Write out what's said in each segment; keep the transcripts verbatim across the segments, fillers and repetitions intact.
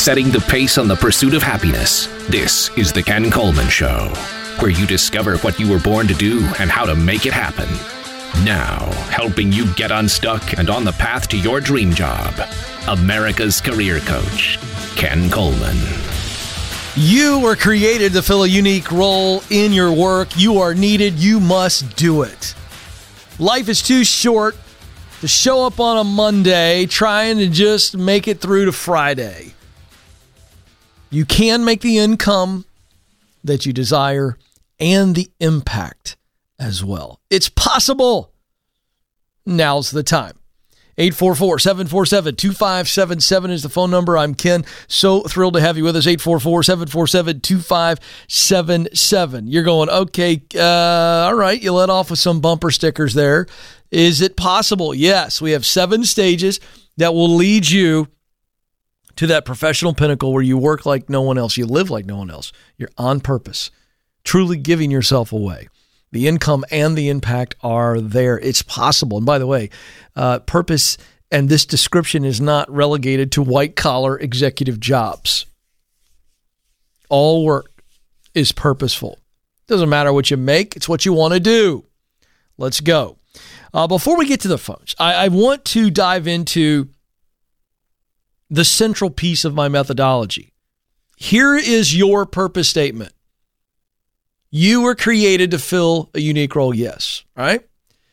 setting the pace on the pursuit of happiness. This is The Ken Coleman Show, where you discover what you were born to do and how to make it happen. Now, helping you get unstuck and on the path to your dream job, America's career coach, Ken Coleman. You were created to fill a unique role in your work. You are needed. You must do it. Life is too short to show up on a Monday trying to just make it through to Friday. You can make the income that you desire and the impact as well. It's possible. Now's the time. eight four four, seven four seven, two five seven seven is the phone number. I'm Ken. So thrilled to have you with us. eight four four, seven four seven, two five seven seven. You're going, okay, uh, all right, you let off with some bumper stickers there. Is it possible? Yes. We have seven stages that will lead you to that professional pinnacle where you work like no one else. You live like no one else. You're on purpose, truly giving yourself away. The income and the impact are there. It's possible. And by the way, uh, purpose and this description is not relegated to white-collar executive jobs. All work is purposeful. Doesn't matter what you make. It's what you want to do. Let's go. Uh, before we get to the phones, I, I want to dive into the central piece of my methodology. Here is your purpose statement. You were created to fill a unique role, yes, right?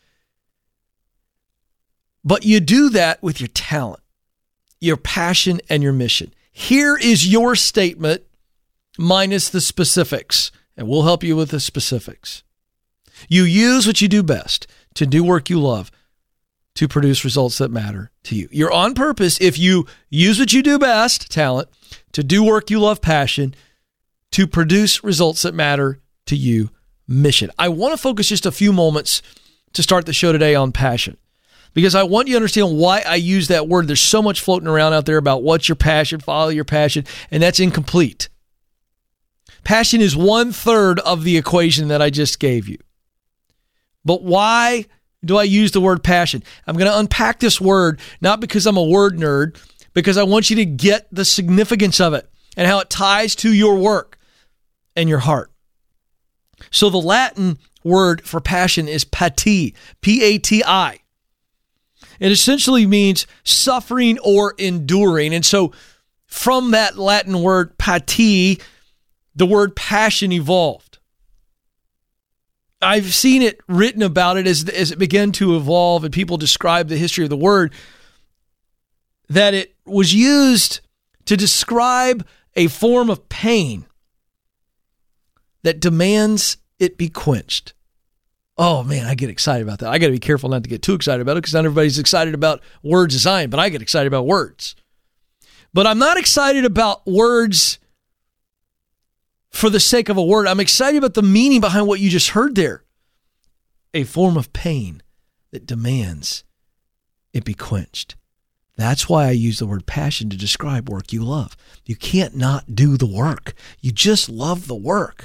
But you do that with your talent, your passion, and your mission. Here is your statement minus the specifics, and we'll help you with the specifics. You use what you do best to do work you love to produce results that matter to you. You're on purpose if you use what you do best, talent, to do work you love, passion, to produce results that matter to you, mission. I want to focus just a few moments to start the show today on passion, because I want you to understand why I use that word. There's so much floating around out there about what's your passion, follow your passion, and that's incomplete. Passion is one third of the equation that I just gave you. But why do I use the word passion? I'm going to unpack this word, not because I'm a word nerd, because I want you to get the significance of it and how it ties to your work and your heart. So the Latin word for passion is pati, P A T I. It essentially means suffering or enduring. And so from that Latin word pati, the word passion evolved. I've seen it written about it as, as it began to evolve and people describe the history of the word, that it was used to describe a form of pain that demands it be quenched. Oh man, I get excited about that. I got to be careful not to get too excited about it because not everybody's excited about words as I am, but I get excited about words. But I'm not excited about words for the sake of a word. I'm excited about the meaning behind what you just heard there. A form of pain that demands it be quenched. That's why I use the word passion to describe work you love. You can't not do the work. You just love the work.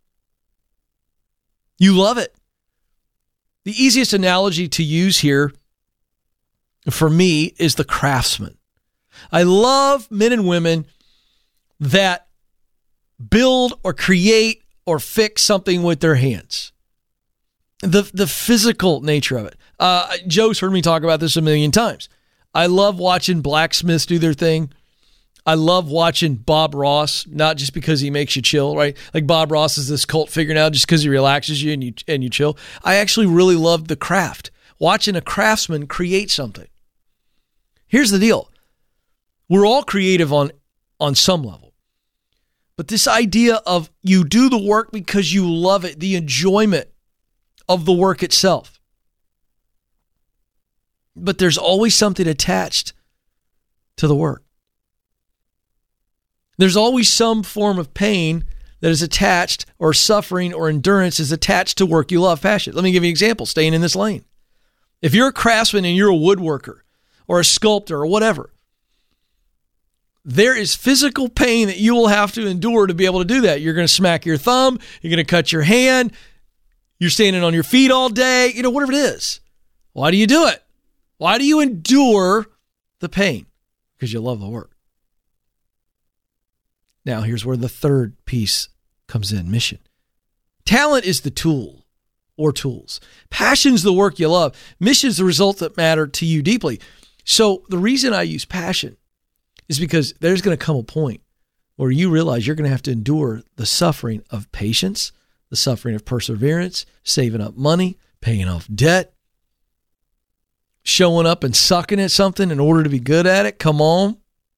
You love it. The easiest analogy to use here for me is the craftsman. I love men and women that build or create or fix something with their hands. The, the physical nature of it. Uh, Joe's heard me talk about this a million times. I love watching blacksmiths do their thing. I love watching Bob Ross, not just because he makes you chill, right? Like Bob Ross is this cult figure now just because he relaxes you and you and you chill. I actually really love the craft, watching a craftsman create something. Here's the deal. We're all creative on, on some level. But this idea of you do the work because you love it, the enjoyment of the work itself. But there's always something attached to the work. There's always some form of pain that is attached, or suffering or endurance is attached to work you love, passion. Let me give you an example, staying in this lane. If you're a craftsman and you're a woodworker or a sculptor or whatever, there is physical pain that you will have to endure to be able to do that. You're going to smack your thumb. You're going to cut your hand. You're standing on your feet all day. You know, whatever it is. Why do you do it? Why do you endure the pain? Because you love the work. Now, here's where the third piece comes in, mission. Talent is the tool or tools. Passion's the work you love. Mission's the result that matter to you deeply. So the reason I use passion is because there's going to come a point where you realize you're going to have to endure the suffering of patience, the suffering of perseverance, saving up money, paying off debt, showing up and sucking at something in order to be good at it. Come on.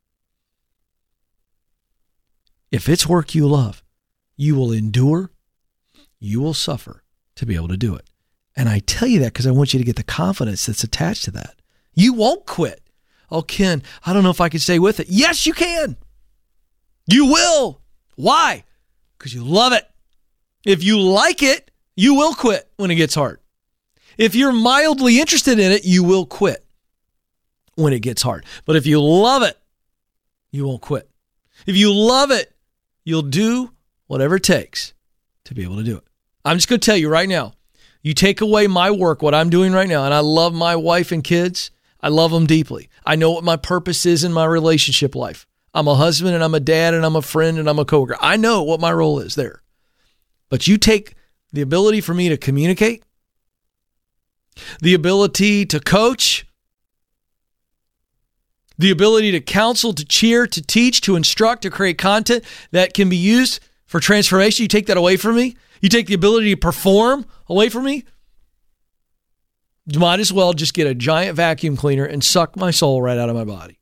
If it's work you love, you will endure, you will suffer to be able to do it. And I tell you that because I want you to get the confidence that's attached to that. You won't quit. Oh, Ken, I don't know if I can stay with it. Yes, you can. You will. Why? Because you love it. If you like it, you will quit when it gets hard. If you're mildly interested in it, you will quit when it gets hard. But if you love it, you won't quit. If you love it, you'll do whatever it takes to be able to do it. I'm just going to tell you right now, you take away my work, what I'm doing right now, and I love my wife and kids. I love them deeply. I know what my purpose is in my relationship life. I'm a husband and I'm a dad and I'm a friend and I'm a coworker. I know what my role is there. But you take the ability for me to communicate, the ability to coach, the ability to counsel, to cheer, to teach, to instruct, to create content that can be used for transformation. You take that away from me. You take the ability to perform away from me. You might as well just get a giant vacuum cleaner and suck my soul right out of my body.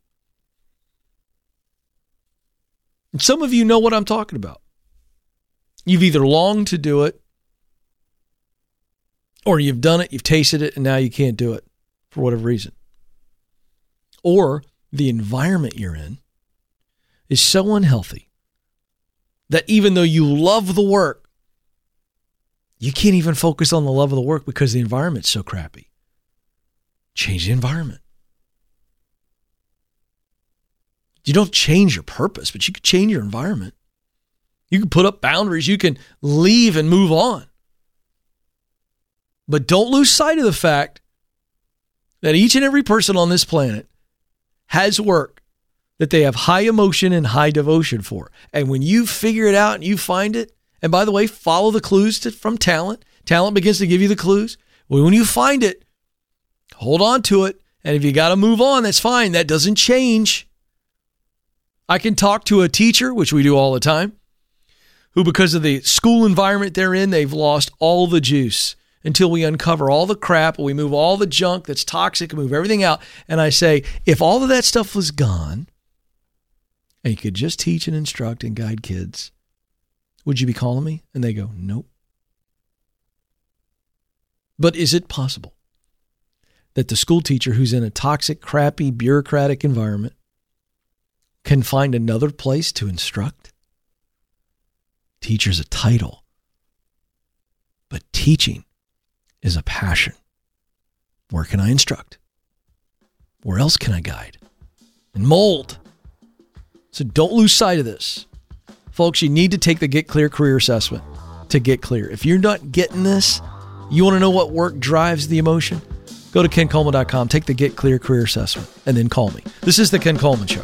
And some of you know what I'm talking about. You've either longed to do it, or you've done it, you've tasted it, and now you can't do it for whatever reason. Or the environment you're in is so unhealthy that even though you love the work, you can't even focus on the love of the work because the environment's so crappy. Change the environment. You don't change your purpose, but you can change your environment. You can put up boundaries. You can leave and move on. But don't lose sight of the fact that each and every person on this planet has work that they have high emotion and high devotion for. And when you figure it out and you find it, and by the way, follow the clues to, from talent. Talent begins to give you the clues. Well, when you find it, hold on to it. And if you got to move on, that's fine. That doesn't change. I can talk to a teacher, which we do all the time, who because of the school environment they're in, they've lost all the juice until we uncover all the crap, we move all the junk that's toxic, move everything out. And I say, if all of that stuff was gone and you could just teach and instruct and guide kids, would you be calling me? And they go, nope. But is it possible that the school teacher who's in a toxic, crappy, bureaucratic environment can find another place to instruct? Teacher's a title, but teaching is a passion. Where can I instruct? Where else can I guide and mold? So don't lose sight of this. Folks, you need to take the Get Clear Career Assessment to get clear. If you're not getting this, you want to know what work drives the emotion? Go to ken coleman dot com, take the Get Clear Career Assessment, and then call me. This is The Ken Coleman Show.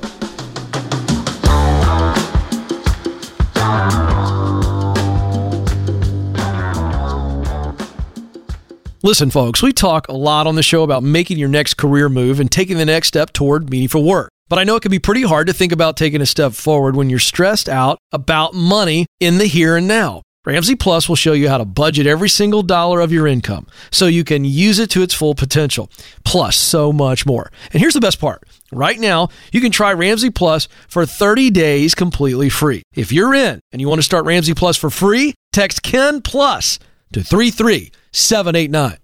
Listen, folks, we talk a lot on the show about making your next career move and taking the next step toward meaningful work. But I know it can be pretty hard to think about taking a step forward when you're stressed out about money in the here and now. Ramsey Plus will show you how to budget every single dollar of your income so you can use it to its full potential, plus so much more. And here's the best part. Right now, you can try Ramsey Plus for thirty days completely free. If you're in and you want to start Ramsey Plus for free, text Ken Plus to three three seven eight nine.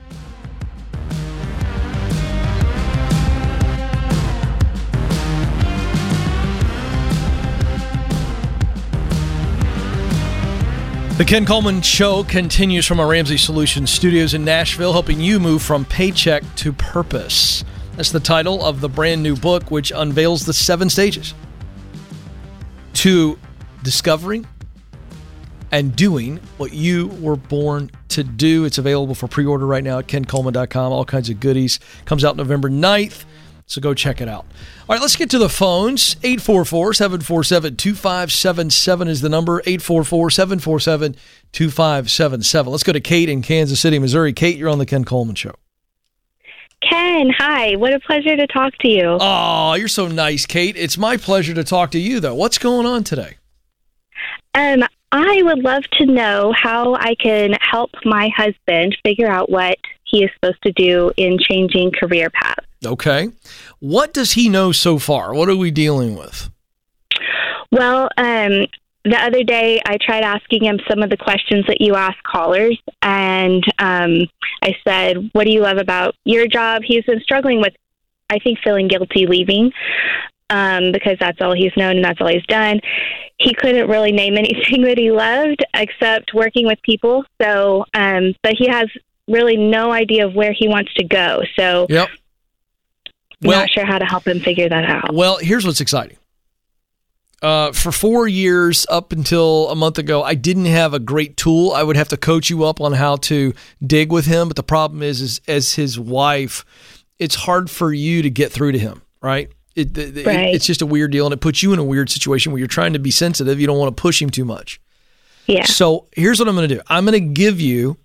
The Ken Coleman Show continues from our Ramsey Solutions studios in Nashville, helping you move from paycheck to purpose. That's the title of the brand new book, which unveils the seven stages to discovering and doing what you were born to do. It's available for pre-order right now at ken coleman dot com. All kinds of goodies. Comes out November ninth. So go check it out. All right, let's get to the phones. eight four four, seven four seven, two five seven seven is the number. eight four four, seven four seven, two five seven seven. Let's go to Kate in Kansas City, Missouri. Kate, you're on the Ken Coleman Show. Ken, hi. What a pleasure to talk to you. Oh, you're so nice, Kate. It's my pleasure to talk to you, though. What's going on today? Um, I would love to know how I can help my husband figure out what he is supposed to do in changing career paths. Okay. What does he know so far? What are we dealing with? Well, um, the other day I tried asking him some of the questions that you ask callers, and um, I said, what do you love about your job? He's been struggling with, I think, feeling guilty leaving um, because that's all he's known and that's all he's done. He couldn't really name anything that he loved except working with people. So, um, but he has really no idea of where he wants to go. So yep. I'm well, not sure how to help him figure that out. Well, here's what's exciting. Uh, for four years, up until a month ago, I didn't have a great tool. I would have to coach you up on how to dig with him. But the problem is, is as his wife, it's hard for you to get through to him, right? It, it, right. it, it's just a weird deal, and it puts you in a weird situation where you're trying to be sensitive. You don't want to push him too much. Yeah. So here's what I'm going to do. I'm going to give you,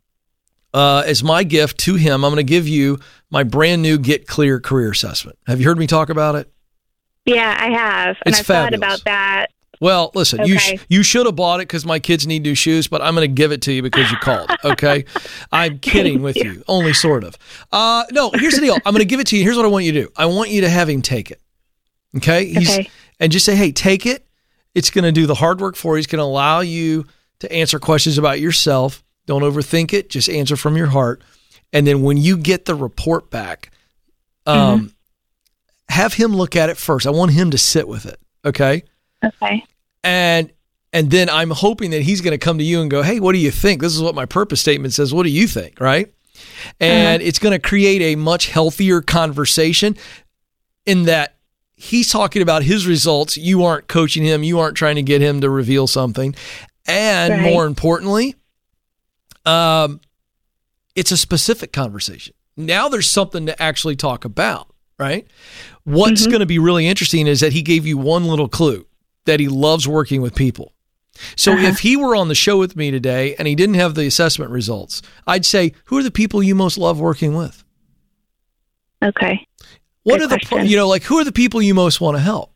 uh, as my gift to him, I'm going to give you my brand new Get Clear career assessment. Have you heard me talk about it? Yeah, I have. And It's I've fabulous. thought about that. Well, listen, Okay. you sh- you should have bought it because my kids need new shoes, but I'm going to give it to you because you called, okay? I'm kidding with you, only sort of. Uh, no, here's the deal. I'm going to give it to you. Here's what I want you to do. I want you to have him take it, okay? He's, Okay. And just say, hey, take it. It's going to do the hard work for you. It's going to allow you to answer questions about yourself. Don't overthink it. Just answer from your heart. And then when you get the report back, um, mm-hmm. have him look at it first. I want him to sit with it, okay? Okay. And and then I'm hoping that he's going to come to you and go, hey, what do you think? This is what my purpose statement says. What do you think, right? And uh-huh. it's going to create a much healthier conversation in that he's talking about his results. You aren't coaching him. You aren't trying to get him to reveal something. And right. more importantly, um, it's a specific conversation. Now there's something to actually talk about, right? What's mm-hmm. going to be really interesting is that he gave you one little clue, that he loves working with people. So uh-huh. if he were on the show with me today and he didn't have the assessment results, I'd say, who are the people you most love working with? Okay. What Good are the, question. you know, like who are the people you most want to help?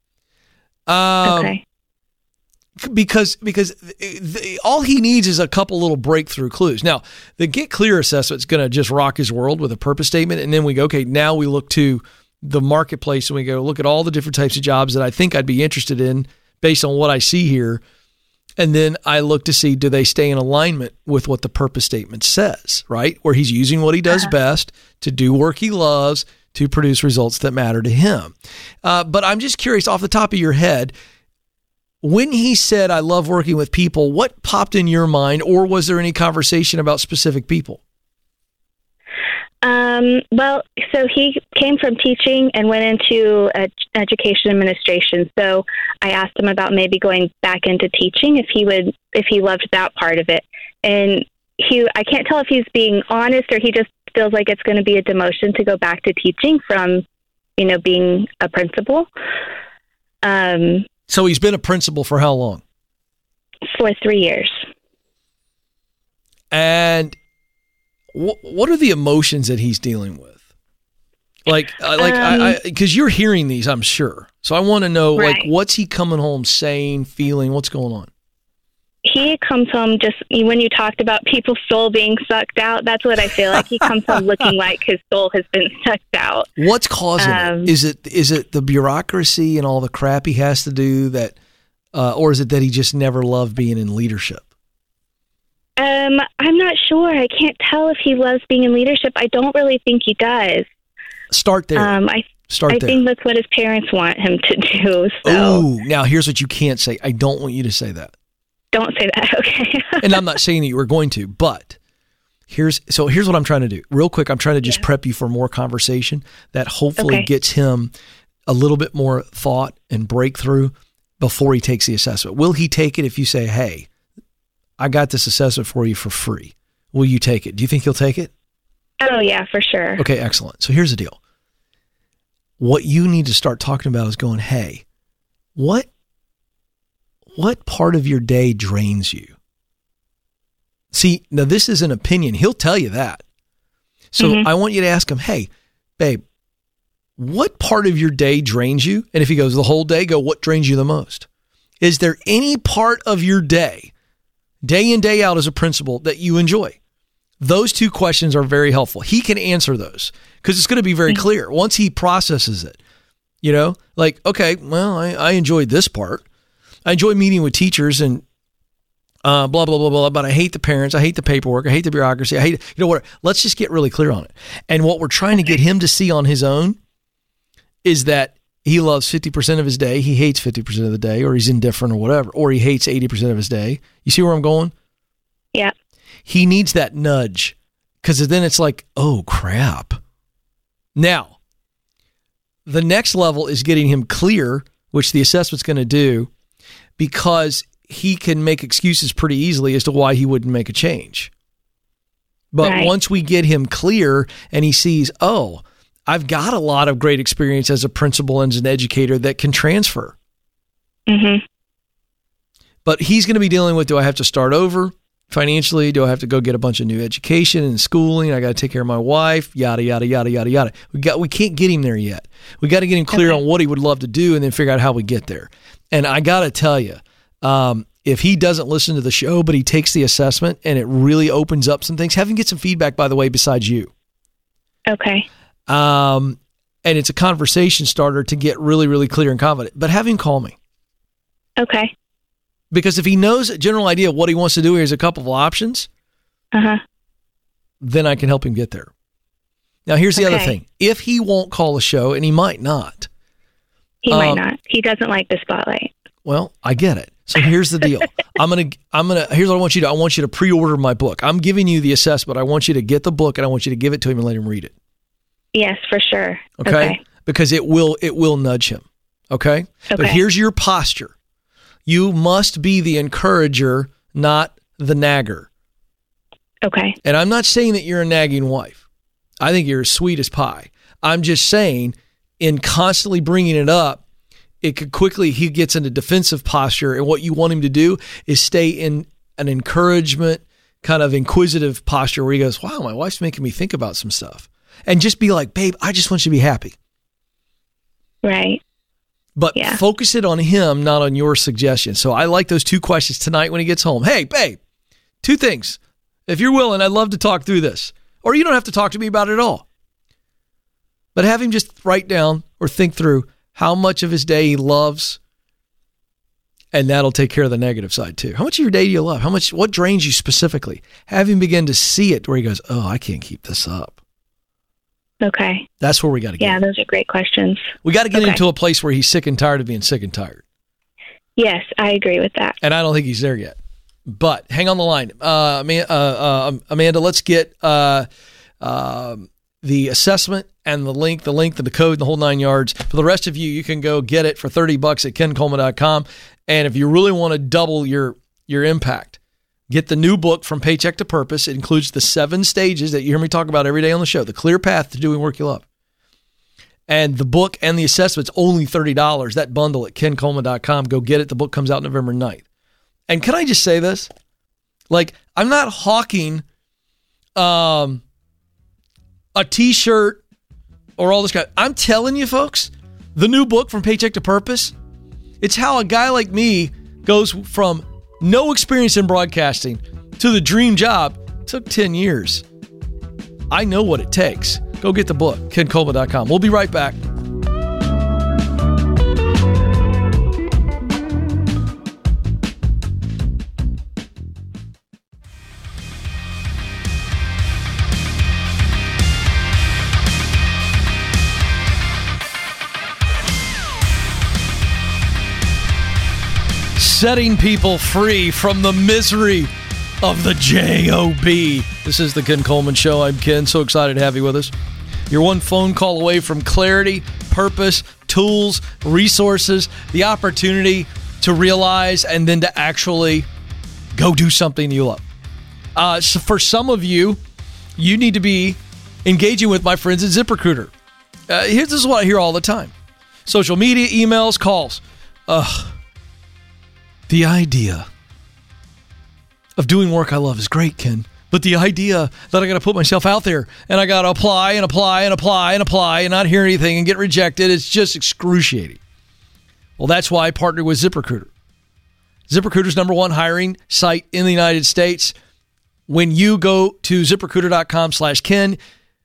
Um, okay. Because because the, all he needs is a couple little breakthrough clues. Now, the Get Clear assessment is going to just rock his world with a purpose statement. And then we go, okay, now we look to the marketplace and we go look at all the different types of jobs that I think I'd be interested in based on what I see here. And then I look to see, do they stay in alignment with what the purpose statement says, right? Where he's using what he does uh-huh. best to do work he loves to produce results that matter to him. Uh, but I'm just curious, off the top of your head, when he said, I love working with people, what popped in your mind, or was there any conversation about specific people? Um, well, so he came from teaching and went into uh, education administration. So I asked him about maybe going back into teaching if he would, if he loved that part of it. And he, I can't tell if he's being honest or he just feels like it's going to be a demotion to go back to teaching from, you know, being a principal. Um, So he's been a principal for how long? For three years. And wh- what are the emotions that he's dealing with? Like, uh, like, um, I, because you're hearing these, I'm sure. So I want to know, right. like, what's he coming home saying, feeling? What's going on? He comes home just when you talked about people's soul being sucked out. That's what I feel like. He comes home looking like his soul has been sucked out. What's causing um, it? Is it is it the bureaucracy and all the crap he has to do that, uh, or is it that he just never loved being in leadership? Um, I'm not sure. I can't tell if he loves being in leadership. I don't really think he does. Start there. Um, I Start I there. think that's what his parents want him to do. So. Oh, now here's what you can't say. I don't want you to say that. Don't say that, okay? And I'm not saying that you were going to, but here's so here's what I'm trying to do. Real quick, I'm trying to just yeah. prep you for more conversation that hopefully okay. gets him a little bit more thought and breakthrough before he takes the assessment. Will he take it if you say, hey, I got this assessment for you for free? Will you take it? Do you think he'll take it? Oh, yeah, for sure. Okay, excellent. So here's the deal. what you need to start talking about is going, hey, what, what part of your day drains you? See, now this is an opinion. He'll tell you that. So mm-hmm. I want you to ask him, hey, babe, what part of your day drains you? And if he goes the whole day, go, what drains you the most? Is there any part of your day, day in, day out as a principal, that you enjoy? Those two questions are very helpful. He can answer those because it's going to be very clear once he processes it. You know, like, okay, well, I, I enjoyed this part. I enjoy meeting with teachers and uh, blah, blah, blah, blah, but I hate the parents. I hate the paperwork. I hate the bureaucracy. I hate, you know what? Let's just get really clear on it. And what we're trying to get him to see on his own is that he loves fifty percent of his day. He hates fifty percent of the day, or he's indifferent or whatever, or he hates eighty percent of his day. You see where I'm going? Yeah. He needs that nudge because then it's like, oh, crap. Now, the next level is getting him clear, which the assessment's going to do, because he can make excuses pretty easily as to why he wouldn't make a change. But right. once we get him clear and he sees, oh, I've got a lot of great experience as a principal and as an educator that can transfer. Mm-hmm. But he's going to be dealing with, do I have to start over financially? Do I have to go get a bunch of new education and schooling? I got to take care of my wife, yada, yada, yada, yada, yada. We got, we can't get him there yet. We got to get him clear okay. on what he would love to do and then figure out how we get there. And I got to tell you, um, if he doesn't listen to the show, but he takes the assessment and it really opens up some things, have him get some feedback, by the way, besides you. Okay. Um, and it's a conversation starter to get really, really clear and confident. But have him call me. Okay. Because if he knows a general idea of what he wants to do, here's a couple of options, uh-huh. then I can help him get there. Now, here's the okay. other thing. If he won't call a show, and he might not. He um, might not. He doesn't like the spotlight. Well, I get it. So here's the deal. I'm going to, I'm going to, here's what I want you to, I want you to pre-order my book. I'm giving you the assessment. I want you to get the book and I want you to give it to him and let him read it. Yes, for sure. Okay. okay. Because it will, it will nudge him. Okay. Okay. But here's your posture. You must be the encourager, not the nagger. Okay. And I'm not saying that you're a nagging wife. I think you're as sweet as pie. I'm just saying in constantly bringing it up, it could quickly, he gets in a defensive posture. And what you want him to do is stay in an encouragement, kind of inquisitive posture where he goes, wow, my wife's making me think about some stuff. And just be like, babe, I just want you to be happy. Right. But yeah. focus it on him, not on your suggestion. So I like those two questions tonight when he gets home. Hey, babe, two things. If you're willing, I'd love to talk through this. Or you don't have to talk to me about it at all. But have him just write down or think through how much of his day he loves, and that'll take care of the negative side too. How much of your day do you love? How much, what drains you specifically? Have him begin to see it where he goes, oh, I can't keep this up. Okay. That's where we got to get. Yeah, those are great questions. We got to get okay. into a place where he's sick and tired of being sick and tired. Yes, I agree with that. And I don't think he's there yet. But hang on the line. Uh, uh, uh, Amanda, let's get uh, uh, the assessment and the link, the link to the code, and the whole nine yards. For the rest of you, you can go get it for thirty bucks at ken coleman dot com. And if you really want to double your, your impact, get the new book, From Paycheck to Purpose. It includes the seven stages that you hear me talk about every day on the show, the clear path to doing work you love. And the book and the assessment's only thirty dollars. That bundle at ken coleman dot com. Go get it. The book comes out November ninth. And can I just say this? Like, I'm not hawking um, a t-shirt or all this guy. I'm telling you, folks, the new book, From Paycheck to Purpose, it's how a guy like me goes from no experience in broadcasting to the dream job. It took ten years. I know what it takes. Go get the book, ken coleman dot com. We'll be right back. Setting people free from the misery of the J O B. This is the Ken Coleman Show. I'm Ken. So excited to have you with us. You're one phone call away from clarity, purpose, tools, resources, the opportunity to realize and then to actually go do something you love. Uh, so for some of you, you need to be engaging with my friends at ZipRecruiter. Uh, here's this is what I hear all the time. Social media, emails, calls. Ugh. The idea of doing work I love is great, Ken. But the idea that I got to put myself out there and I got to apply and apply and apply and apply and not hear anything and get rejected, it's just excruciating. Well, that's why I partnered with ZipRecruiter. ZipRecruiter's number one hiring site in the United States. When you go to ZipRecruiter.com slash Ken,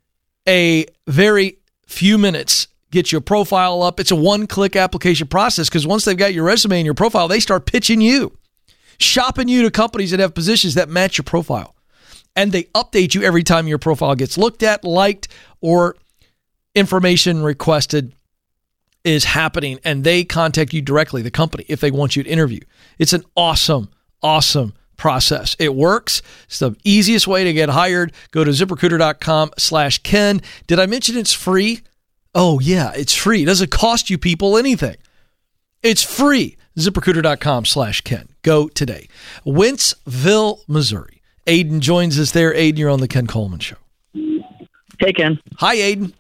a very few minutes gets your profile up. It's a one-click application process because once they've got your resume and your profile, they start pitching you, shopping you to companies that have positions that match your profile. And they update you every time your profile gets looked at, liked, or information requested is happening. And they contact you directly, the company, if they want you to interview. It's an awesome, awesome process. It works. It's the easiest way to get hired. Go to ZipRecruiter.com slash Ken. Did I mention it's free? Oh, yeah, it's free. It doesn't cost you people anything. It's free. ZipRecruiter.com slash Ken. Go today. Wentzville, Missouri. Aiden joins us there. Aiden, you're on the Ken Coleman Show. Hey, Ken. Hi, Aiden.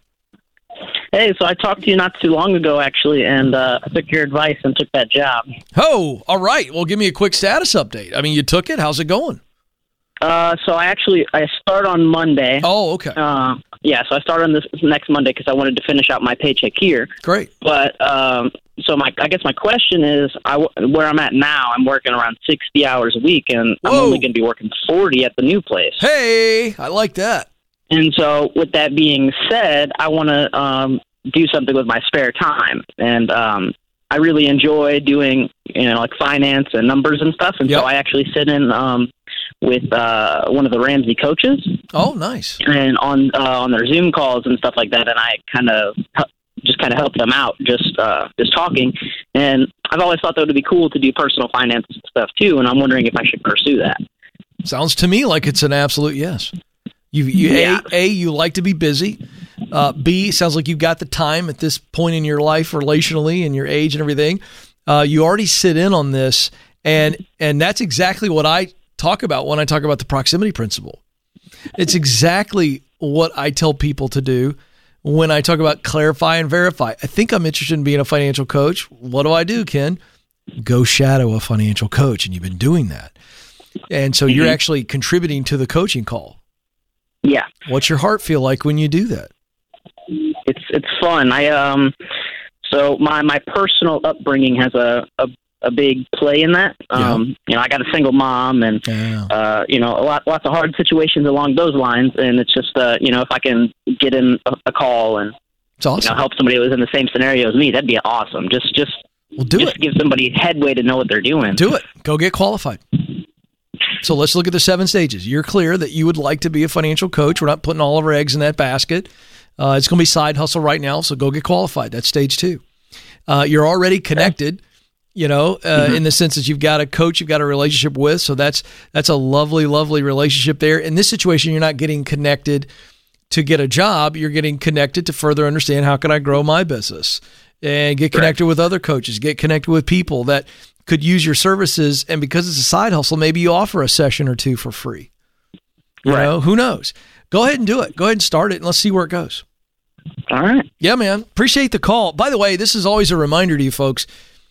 Hey, so I talked to you not too long ago, actually, and uh, I took your advice and took that job. Oh, all right. Well, give me a quick status update. I mean, you took it. How's it going? Uh, so I actually, I start on Monday. Oh, okay. Uh, yeah, so I start on this next Monday because I wanted to finish out my paycheck here. Great. But, um, so my, I guess my question is, I, where I'm at now, I'm working around sixty hours a week, and Whoa. I'm only going to be working forty at the new place. Hey, I like that. And so with that being said, I want to um, do something with my spare time. And um, I really enjoy doing, you know, like finance and numbers and stuff. And Yep. so I actually sit in um, with uh, one of the Ramsey coaches. Oh, nice. And on uh, on their Zoom calls and stuff like that. And I kind of just kind of help them out, just uh, just talking. And I've always thought that would be cool to do personal finance stuff too. And I'm wondering if I should pursue that. Sounds to me like it's an absolute yes. You, you Yeah. A, A, you like to be busy. Uh, B, sounds like you've got the time at this point in your life relationally and your age and everything. Uh, you already sit in on this, and and that's exactly what I talk about when I talk about the proximity principle. It's exactly what I tell people to do when I talk about clarify and verify. I think I'm interested in being a financial coach. What do I do, Ken? Go shadow a financial coach, and you've been doing that. And so mm-hmm. you're actually contributing to the coaching call. Yeah. What's your heart feel like when you do that? It's it's fun. I um so my, my personal upbringing has a, a, a big play in that. Um yeah. You know, I got a single mom and yeah. uh you know, a lot lots of hard situations along those lines, and it's just uh you know, if I can get in a, a call and it's awesome. You know, help somebody who was in the same scenario as me, that'd be awesome. Just just well, do just it. give somebody headway to know what they're doing. Do it. Go get qualified. So let's look at the seven stages. You're clear that you would like to be a financial coach. We're not putting all of our eggs in that basket. Uh, it's going to be side hustle right now, so go get qualified. That's stage two. Uh, you're already connected, you know, uh, mm-hmm. in the sense that you've got a coach you've got a relationship with. So that's that's a lovely, lovely relationship there. In this situation, you're not getting connected to get a job. You're getting connected to further understand how can I grow my business and get connected right. with other coaches, get connected with people that could use your services. And because it's a side hustle, maybe you offer a session or two for free. You right. know, who knows? Go ahead and do it. Go ahead and start it, and let's see where it goes. All right. Yeah, man. Appreciate the call. By the way, this is always a reminder to you folks.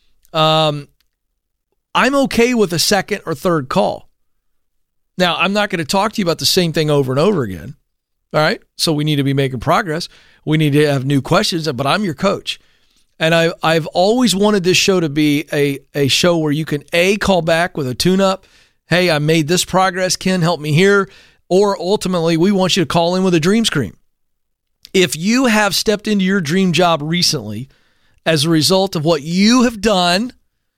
Um, I'm okay with a second or third call. Now, I'm not going to talk to you about the same thing over and over again. All right? So we need to be making progress. We need to have new questions, but I'm your coach. And I, I've always wanted this show to be a, a show where you can, A, call back with a tune-up. Hey, I made this progress. Ken, help me here. Or ultimately, we want you to call in with a dream scream. If you have stepped into your dream job recently as a result of what you have done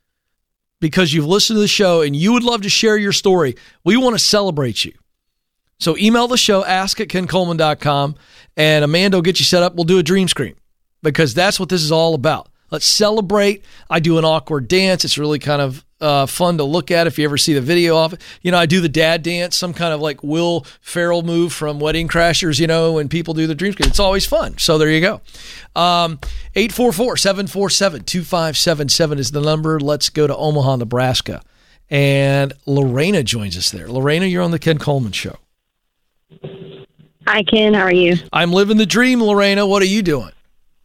because you've listened to the show and you would love to share your story, we want to celebrate you. So email the show, ask at ken coleman dot com, and Amanda will get you set up. We'll do a dream scream because that's what this is all about. Let's celebrate. I do an awkward dance. It's really kind of uh, fun to look at if you ever see the video of it. You know, I do the dad dance, some kind of like Will Ferrell move from Wedding Crashers, you know, when people do the dream scream. It's always fun. So there you go. Um, eight four four, seven four seven, two five seven seven is the number. Let's go to Omaha, Nebraska. And Lorena joins us there. Lorena, you're on the Ken Coleman Show. Hi, Ken. How are you? I'm living the dream, Lorena. What are you doing?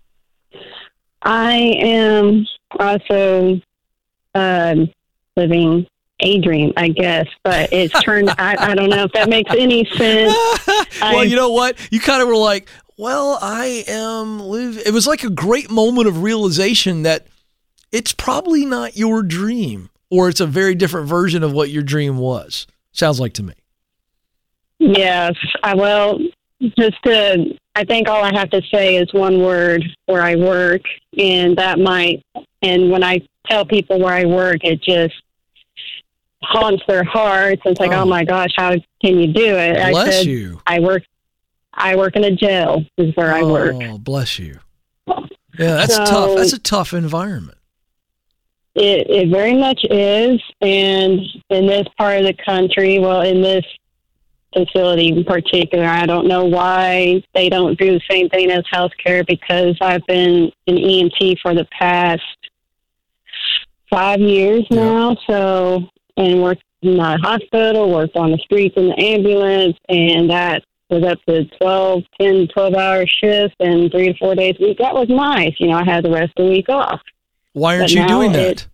I am also uh, living a dream, I guess, but it's turned, I, I don't know if that makes any sense. Well, I, you know what? You kind of were like, well, I am live. It was like a great moment of realization that it's probably not your dream, or it's a very different version of what your dream was. Sounds like to me. Yes. I, well, just to, I think all I have to say is one word, where I work, and that might, and when I tell people where I work, it just haunts their hearts. It's like, oh, oh my gosh, how can you do it? Bless I said, you. I work, I work in a jail is where oh, I work. Oh, bless you. Yeah, that's so, tough. That's a tough environment. It, it very much is. And in this part of the country, well, in this facility in particular, I don't know why they don't do the same thing as healthcare, because I've been an E M T for the past five years yeah. now. So, and worked in a hospital, worked on the streets in the ambulance, and that was up to twelve, ten, twelve hour shifts and three to four days a week. That was nice. You know, I had the rest of the week off. Why aren't But you doing that? It,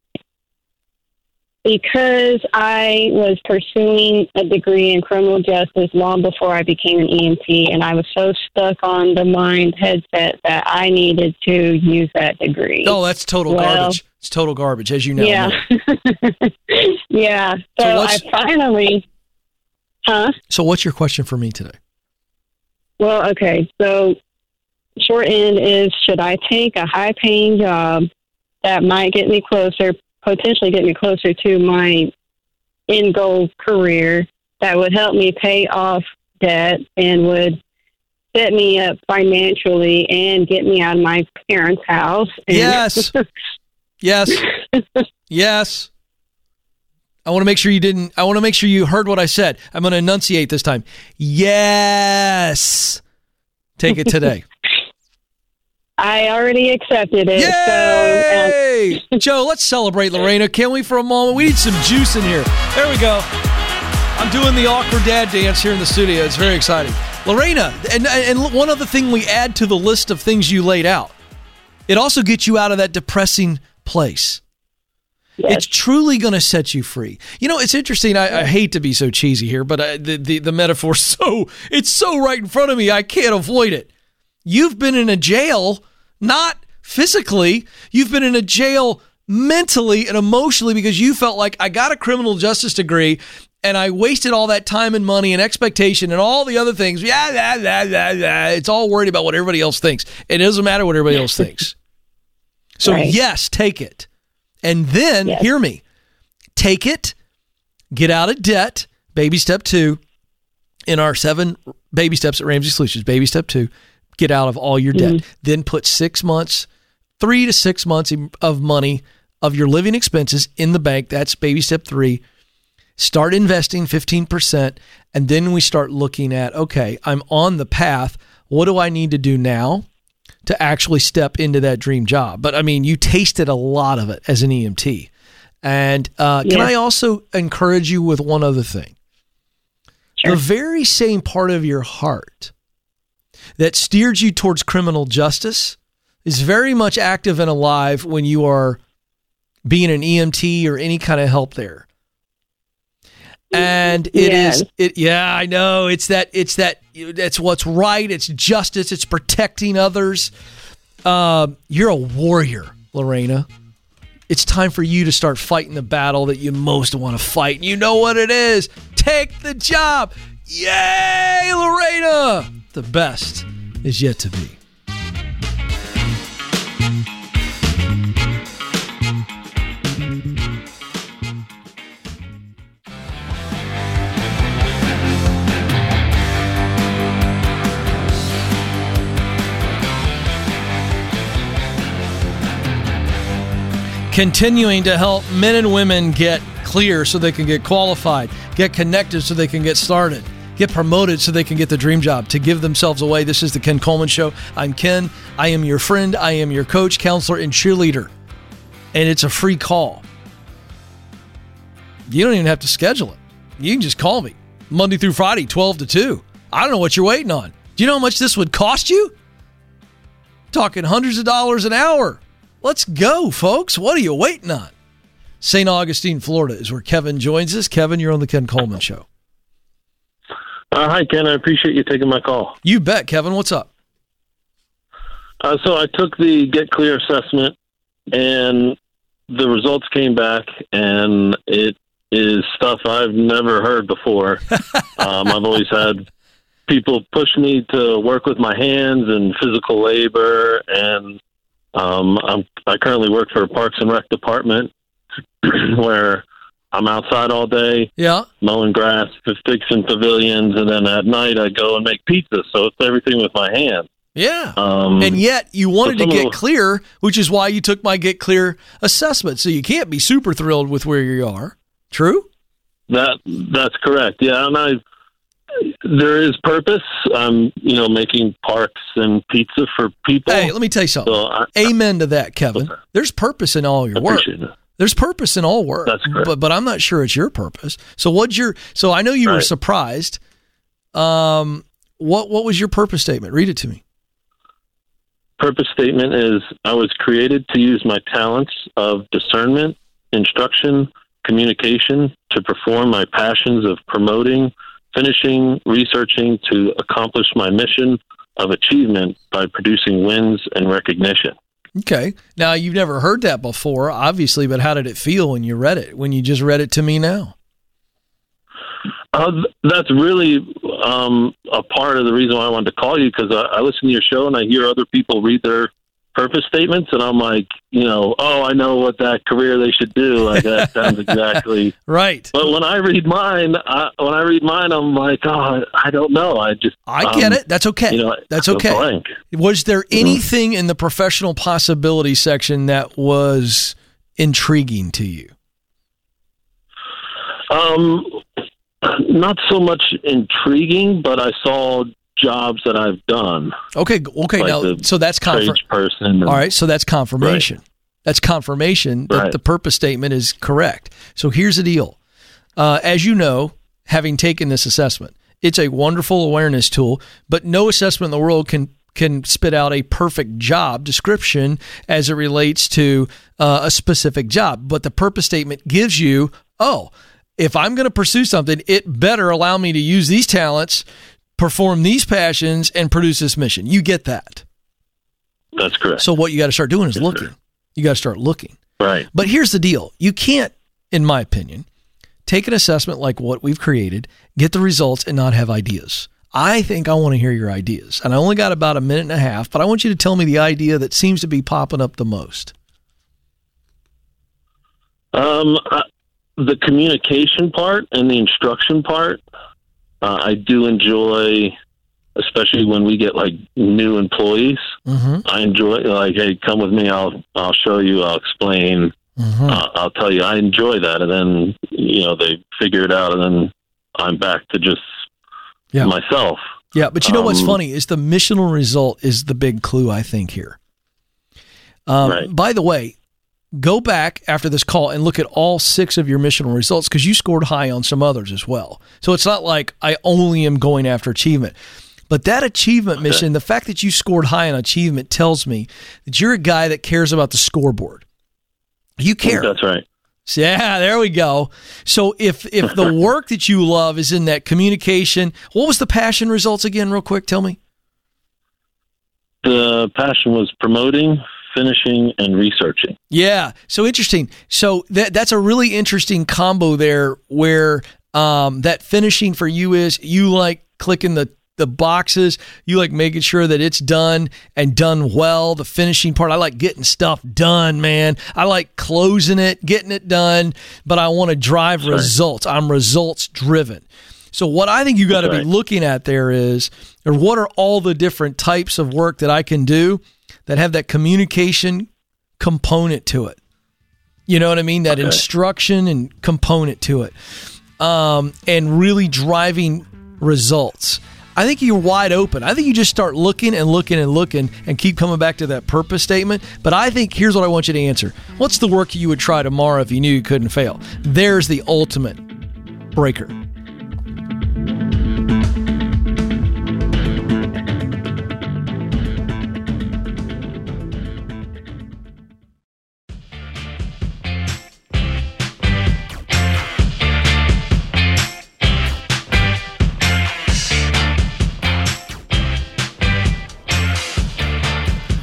because I was pursuing a degree in criminal justice long before I became an E M T, and I was so stuck on the mind headset that I needed to use that degree. Oh, that's total well, garbage. It's total garbage, as you know. Yeah. yeah. So, So I finally, huh? So what's your question for me today? Well, okay. So short end is, should I take a high paying job that might get me closer, potentially get me closer to my end goal career, that would help me pay off debt and would set me up financially and get me out of my parents' house? And Yes. Yes. Yes. I want to make sure you didn't, I want to make sure you heard what I said. I'm going to enunciate this time. Yes. Take it today. I already accepted it. Yay! So, um, Joe, let's celebrate Lorena. Can we for a moment? We need some juice in here. There we go. I'm doing the awkward dad dance here in the studio. It's very exciting. Lorena, and, and one other thing we add to the list of things you laid out, it also gets you out of that depressing place. yes. It's truly going to set you free. You know, it's interesting. I, I hate to be so cheesy here, but I, the, the, the metaphor's so, it's so right in front of me, I can't avoid it. You've been in a jail, not physically. You've been in a jail mentally and emotionally because you felt like, I got a criminal justice degree and I wasted all that time and money and expectation and all the other things. Yeah, yeah, yeah, yeah, yeah. It's all worried about what everybody else thinks. It doesn't matter what everybody else thinks. So Right. yes, take it. And then, Yes. hear me, take it, get out of debt, baby step two, in our seven baby steps at Ramsey Solutions, baby step two, get out of all your debt. Mm-hmm. Then put six months, three to six months of money of your living expenses in the bank. That's baby step three. Start investing fifteen percent, and then we start looking at, okay, I'm on the path. What do I need to do now to actually step into that dream job? But I mean, you tasted a lot of it as an E M T. And uh, can Yeah. I also encourage you with one other thing? Sure. The very same part of your heart that steered you towards criminal justice is very much active and alive when you are being an E M T or any kind of help there. And it Yes. is, it, yeah, I know. It's that, it's that, that's what's right. It's justice. It's protecting others. Um, you're a warrior, Lorena. It's time for you to start fighting the battle that you most want to fight. And you know what it is. Take the job. Yay, Lorena. The best is yet to be. Continuing to help men and women get clear so they can get qualified, get connected so they can get started, get promoted so they can get the dream job, to give themselves away. This is the Ken Coleman Show. I'm Ken. I am your friend. I am your coach, counselor, and cheerleader. And it's a free call. You don't even have to schedule it. You can just call me Monday through Friday, twelve to two. I don't know what you're waiting on. Do you know how much this would cost you? Talking hundreds of dollars an hour. Let's go, folks. What are you waiting on? Saint Augustine, Florida is where Kevin joins us. Kevin, you're on the Ken Coleman Show. Uh, hi, Ken. I appreciate you taking my call. You bet, Kevin. What's up? Uh, so I took the Get Clear assessment, and the results came back, and it is stuff I've never heard before. um, I've always had people push me to work with my hands and physical labor, and um, I'm, I currently work for a Parks and Rec department where I'm outside all day, yeah, mowing grass, fixing pavilions, and then at night I go and make pizza. So it's everything with my hands. Yeah. Um, and yet you wanted to get the, clear, which is why you took my Get Clear assessment. So you can't be super thrilled with where you are. True? That that's correct. Yeah, and I there is purpose. I'm, you know, making parks and pizza for people. Hey, let me tell you something. So I, Amen to that, Kevin. Okay. There's purpose in all your I work. Appreciate it. There's purpose in all work. That's correct. But but I'm not sure it's your purpose. So what's your so I know you right. were surprised. Um what what was your purpose statement? Read it to me. Purpose statement is I was created to use my talents of discernment, instruction, communication to perform my passions of promoting, finishing, researching to accomplish my mission of achievement by producing wins and recognition. Okay. Now, you've never heard that before, obviously, but how did it feel when you read it, when you just read it to me now? Uh, that's really um, a part of the reason why I wanted to call you, because I, I listen to your show and I hear other people read their purpose statements, and I'm like, you know, oh, I know what that career they should do. Like, that sounds exactly right. But when I read mine, I, when I read mine, I'm like, oh, I don't know. I just I get um, it. That's okay. You know, That's okay. Blank. Was there anything mm-hmm. in the professional possibility section that was intriguing to you? Um, not so much intriguing, but I saw jobs that I've done. Okay, okay. Like now, so that's confirmation. Person. All right, so that's confirmation. Right. That's confirmation that right. the purpose statement is correct. So here's the deal. Uh, as you know, having taken this assessment, it's a wonderful awareness tool, but no assessment in the world can can spit out a perfect job description as it relates to uh, a specific job. But the purpose statement gives you, oh, if I'm going to pursue something, it better allow me to use these talents, perform these passions, and produce this mission. You get that. That's correct. So what you got to start doing is yes, looking. Sir. You got to start looking. Right. But here's the deal. You can't, in my opinion, take an assessment like what we've created, get the results, and not have ideas. I think I want to hear your ideas. And I only got about a minute and a half, but I want you to tell me the idea that seems to be popping up the most. Um, I, the communication part and the instruction part, uh, I do enjoy, especially when we get like new employees. Mm-hmm. I enjoy like, hey, come with me. I'll I'll show you. I'll explain. Mm-hmm. Uh, I'll tell you. I enjoy that, and then you know they figure it out, and then I'm back to just yeah. myself. Yeah, but you know um, what's funny is the missional result is the big clue, I think, here. Um, right. By the way, go back after this call and look at all six of your missional results, because you scored high on some others as well. So it's not like I only am going after achievement. But that achievement okay. mission, the fact that you scored high on achievement tells me that you're a guy that cares about the scoreboard. You care. That's right. Yeah, there we go. So if if the work that you love is in that communication, what was the passion results again, real quick? Tell me. The passion was promoting, finishing, and researching. Yeah, so interesting. So that that's a really interesting combo there, where um, that finishing for you is you like clicking the the boxes, you like making sure that it's done and done well. The finishing part, I like getting stuff done, man. I like closing it, getting it done, but I want to drive sure. results. I'm results driven. So what I think you got to be looking at there is, or what are all the different types of work that I can do that have that communication component to it? You know what I mean? That okay. instruction and component to it. Um, and really driving results. I think you're wide open. I think you just start looking and looking and looking and keep coming back to that purpose statement. But I think here's what I want you to answer. What's the work you would try tomorrow if you knew you couldn't fail? There's the ultimate breaker.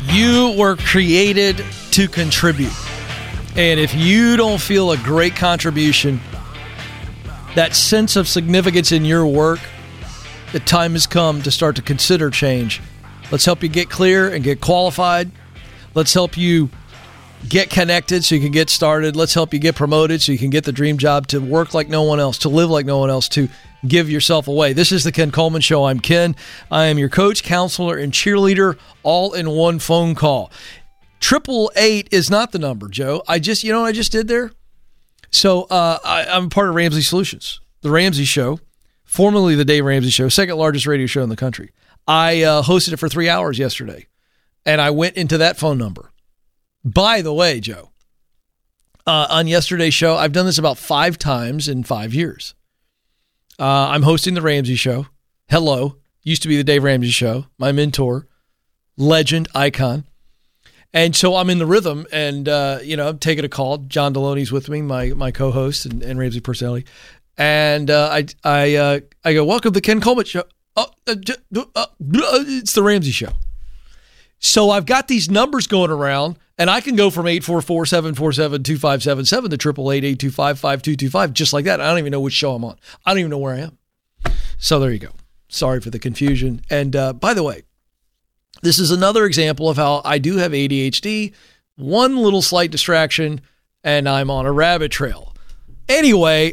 You were created to contribute. And if you don't feel a great contribution, that sense of significance in your work, the time has come to start to consider change. Let's help you get clear and get qualified. Let's help you get connected so you can get started. Let's help you get promoted so you can get the dream job, to work like no one else, to live like no one else, to give yourself away. This is the Ken Coleman Show. I'm Ken. I am your coach, counselor, and cheerleader, all in one phone call. Triple eight is not the number, Joe. I just, you know what I just did there? So uh, I, I'm part of Ramsey Solutions, the Ramsey Show, formerly the Dave Ramsey Show, second largest radio show in the country. I uh, hosted it for three hours yesterday, and I went into that phone number. By the way, Joe, uh, on yesterday's show, I've done this about five times in five years. Uh, I'm hosting the Ramsey Show. Hello. Used to be the Dave Ramsey Show. My mentor, legend, icon. And so I'm in the rhythm, and, uh, you know, I'm taking a call. John Deloney's with me, my my co-host and, and Ramsey personality. And uh, I I uh, I go, welcome to the Ken Coleman Show. Oh, uh, uh, uh, it's the Ramsey Show. So I've got these numbers going around, and I can go from eight four four, seven four seven, two five seven seven to triple eight, eight two five, five two two five, just like that. I don't even know which show I'm on. I don't even know where I am. So there you go. Sorry for the confusion. And uh, by the way, this is another example of how I do have A D H D, one little slight distraction, and I'm on a rabbit trail. Anyway,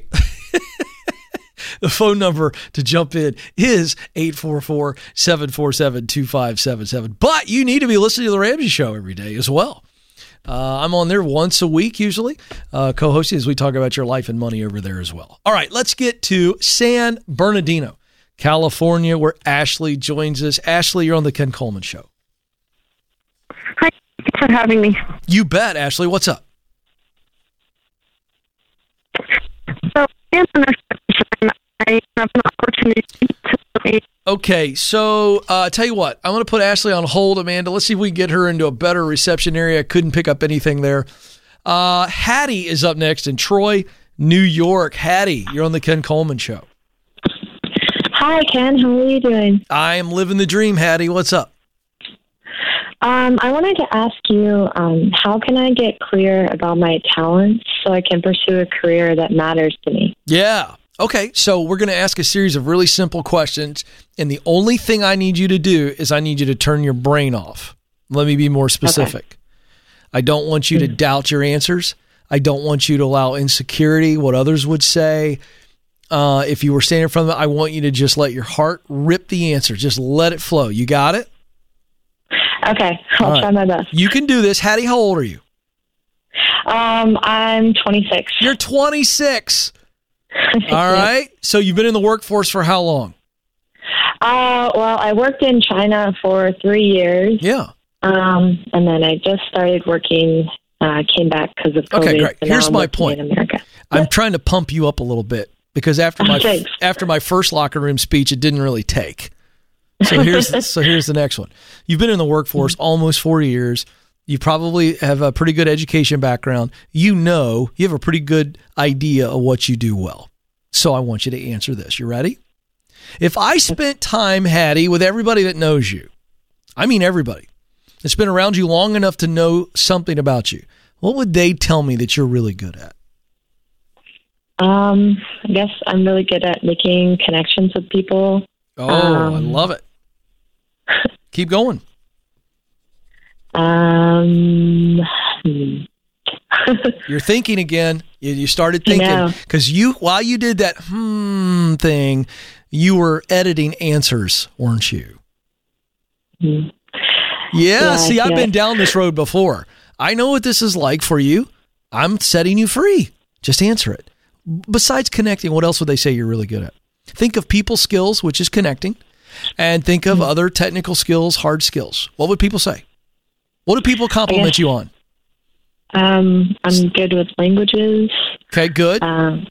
the phone number to jump in is eight four four, seven four seven, two five seven seven. But you need to be listening to the Ramsey Show every day as well. Uh, I'm on there once a week usually, uh, co-hosting as we talk about your life and money over there as well. All right, let's get to San Bernardino, California, where Ashley joins us. Ashley, you're on the Ken Coleman Show. Hi, thanks for having me. You bet, Ashley. What's up? So, I have an opportunity to... Okay, so uh, tell you what, I'm going to put Ashley on hold, Amanda. Let's see if we can get her into a better reception area. I couldn't pick up anything there. Uh, Hattie is up next in Troy, New York. Hattie, you're on the Ken Coleman Show. Hi, Ken. How are you doing? I am living the dream, Hattie. What's up? Um, I wanted to ask you, um, how can I get clear about my talents so I can pursue a career that matters to me? Yeah. Okay, so we're going to ask a series of really simple questions, and the only thing I need you to do is I need you to turn your brain off. Let me be more specific. Okay. I don't want you to doubt your answers. I don't want you to allow insecurity, what others would say. Uh, if you were standing in front of it, I want you to just let your heart rip the answer. Just let it flow. You got it? Okay, I'll right. try my best. You can do this. Hattie, how old are you? Um, I'm twenty-six. You're twenty-six. All right. So you've been in the workforce for how long? Uh, well, I worked in China for three years. Yeah. Um, and then I just started working, uh, came back because of COVID. Okay, great. So Here's my point. In America. I'm Yep. trying to pump you up a little bit because after my Thanks. after my first locker room speech, it didn't really take. So here's so here's the next one. You've been in the workforce almost forty years. You probably have a pretty good education background. You know, you have a pretty good idea of what you do well. So I want you to answer this. You ready? If I spent time, Hattie, with everybody that knows you, I mean everybody, that's been around you long enough to know something about you, what would they tell me that you're really good at? Um, I guess I'm really good at making connections with people. Oh, um, I love it. Keep going. Um, hmm. You're thinking again. You, you started thinking because you, while you did that hmm thing, you were editing answers, weren't you? Hmm. Yeah, yeah. See, I've yeah. been down this road before. I know what this is like for you. I'm setting you free. Just answer it. Besides connecting, what else would they say you're really good at? Think of people skills, which is connecting, and think of mm-hmm. other technical skills, hard skills. What would people say? What do people compliment guess, you on? Um, I'm good with languages. Okay, good. Um,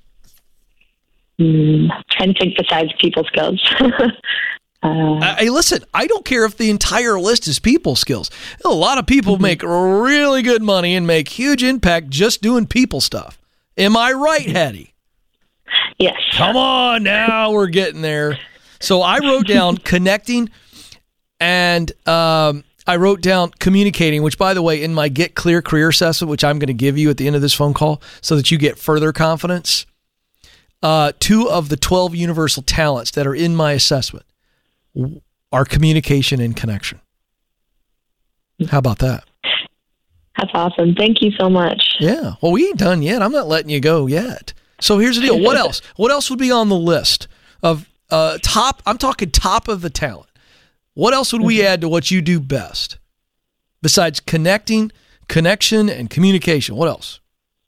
hmm, trying to think besides people skills. uh, Hey, listen, I don't care if the entire list is people skills. A lot of people mm-hmm. make really good money and make huge impact just doing people stuff. Am I right, Hattie? Yes. Come on, now we're getting there. So I wrote down connecting, and um, I wrote down communicating, which, by the way, in my Get Clear career assessment, which I'm going to give you at the end of this phone call so that you get further confidence, uh, two of the twelve universal talents that are in my assessment are communication and connection. How about that? That's awesome. Thank you so much. Yeah. Well, we ain't done yet. I'm not letting you go yet. So here's the deal. What else? What else would be on the list of uh, top? I'm talking top of the talent. What else would we add to what you do best besides connecting, connection, and communication? What else?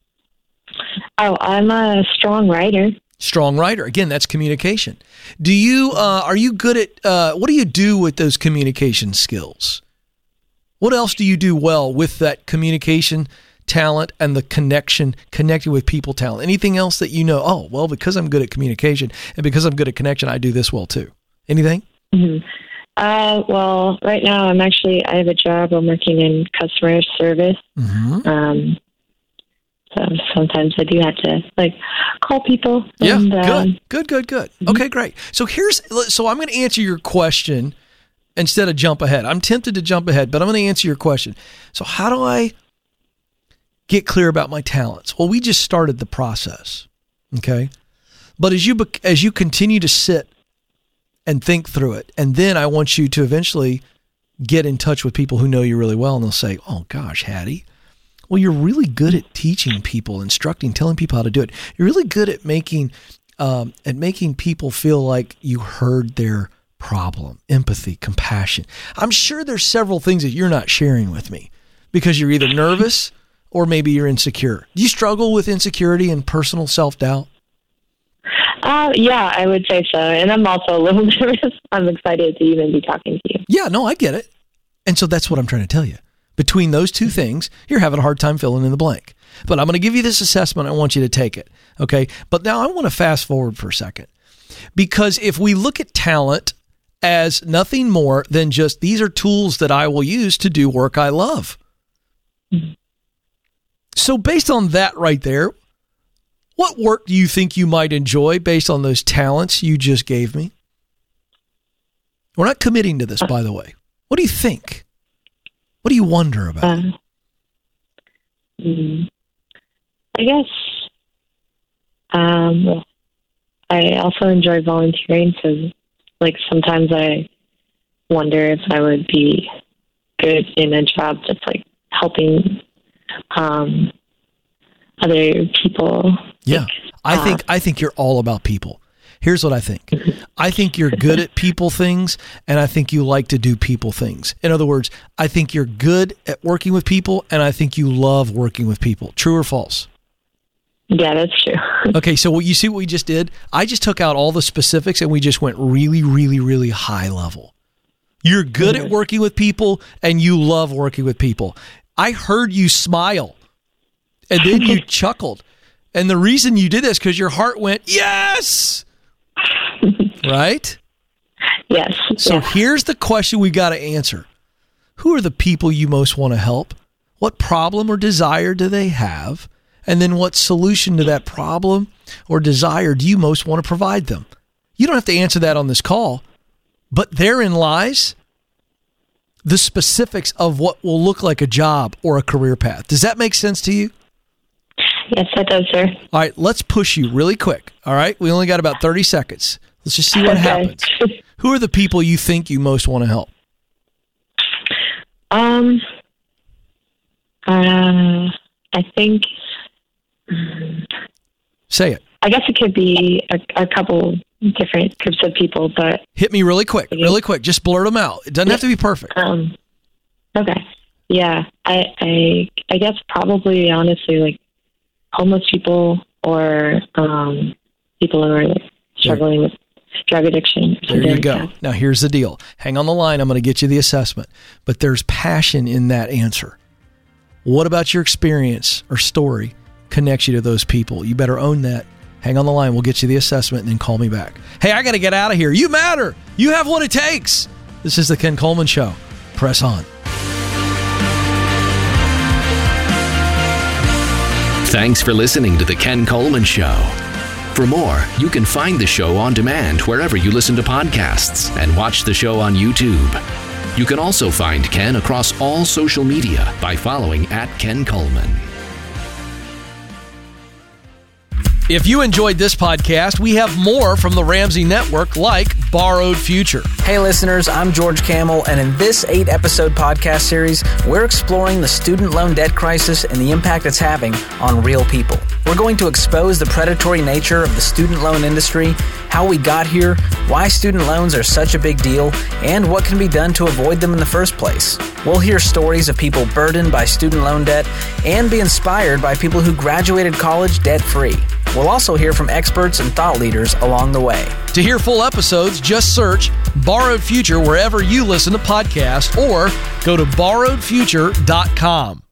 Oh, I'm a strong writer. Strong writer. Again, that's communication. Do you, uh, are you good at, uh, what do you do with those communication skills? What else do you do well with that communication talent and the connection, connecting with people talent? Anything else that you know, oh, well, because I'm good at communication and because I'm good at connection, I do this well too. Anything? Mm-hmm. Uh, well, right now I'm actually, I have a job. I'm working in customer service. Mm-hmm. Um, so sometimes I do have to like call people. And, yeah, good, um, good, good, good. Mm-hmm. Okay, great. So here's, so I'm going to answer your question instead of jump ahead. I'm tempted to jump ahead, but I'm going to answer your question. So how do I get clear about my talents? Well, we just started the process. Okay. But as you, as you continue to sit and think through it. And then I want you to eventually get in touch with people who know you really well, and they'll say, oh gosh, Hattie, well, you're really good at teaching people, instructing, telling people how to do it. You're really good at making, um, at making people feel like you heard their problem, empathy, compassion. I'm sure there's several things that you're not sharing with me because you're either nervous or maybe you're insecure. Do you struggle with insecurity and personal self-doubt? Uh, yeah, I would say so. And I'm also a little nervous. I'm excited to even be talking to you. Yeah, no, I get it. And so that's what I'm trying to tell you. Between those two things, you're having a hard time filling in the blank. But I'm going to give you this assessment. I want you to take it. Okay. But now I want to fast forward for a second. Because if we look at talent as nothing more than just these are tools that I will use to do work I love. Mm-hmm. So based on that right there, what work do you think you might enjoy based on those talents you just gave me? We're not committing to this, by the way. What do you think? What do you wonder about? Um, I guess um, I also enjoy volunteering. So, like, sometimes I wonder if I would be good in a job that's, like, helping um, other people. Yeah, like, I uh, think I think you're all about people. Here's what I think. I think you're good at people things, and I think you like to do people things. In other words, I think you're good at working with people, and I think you love working with people. True or false? Yeah, that's true. Okay, so what you see what we just did? I just took out all the specifics, and we just went really, really, really high level. You're good mm-hmm. at working with people, and you love working with people. I heard you smile, and then you chuckled. And the reason you did this because your heart went, yes! Right? Yes. So yeah. Here's the question we got to answer. Who are the people you most want to help? What problem or desire do they have? And then what solution to that problem or desire do you most want to provide them? You don't have to answer that on this call, but therein lies the specifics of what will look like a job or a career path. Does that make sense to you? Yes, that does, sir. All right, let's push you really quick. All right, we only got about thirty seconds. Let's just see what okay. happens. Who are the people you think you most want to help? Um, uh, I think. Say it. I guess it could be a, a couple different groups of people, but hit me really quick, really quick. Just blurt them out. It doesn't have to be perfect. Um, okay. Yeah, I, I, I guess probably honestly like homeless people or um, people who are struggling with drug addiction. There you go. Now here's the deal. Hang on the line. I'm going to get you the assessment, but there's passion in that answer. What about your experience or story connects you to those people? You better own that. Hang on the line. We'll get you the assessment and then call me back. Hey, I got to get out of here. You matter. You have what it takes. This is the Ken Coleman Show. Press on. Thanks for listening to the Ken Coleman Show. For more, you can find the show on demand wherever you listen to podcasts and watch the show on YouTube. You can also find Ken across all social media by following at Ken Coleman. If you enjoyed this podcast, we have more from the Ramsey Network, like Borrowed Future. Hey listeners, I'm George Camel, and in this eight-episode podcast series, we're exploring the student loan debt crisis and the impact it's having on real people. We're going to expose the predatory nature of the student loan industry, how we got here, why student loans are such a big deal, and what can be done to avoid them in the first place. We'll hear stories of people burdened by student loan debt and be inspired by people who graduated college debt-free. We'll also hear from experts and thought leaders along the way. To hear full episodes, just search Borrowed Future wherever you listen to podcasts or go to borrowed future dot com.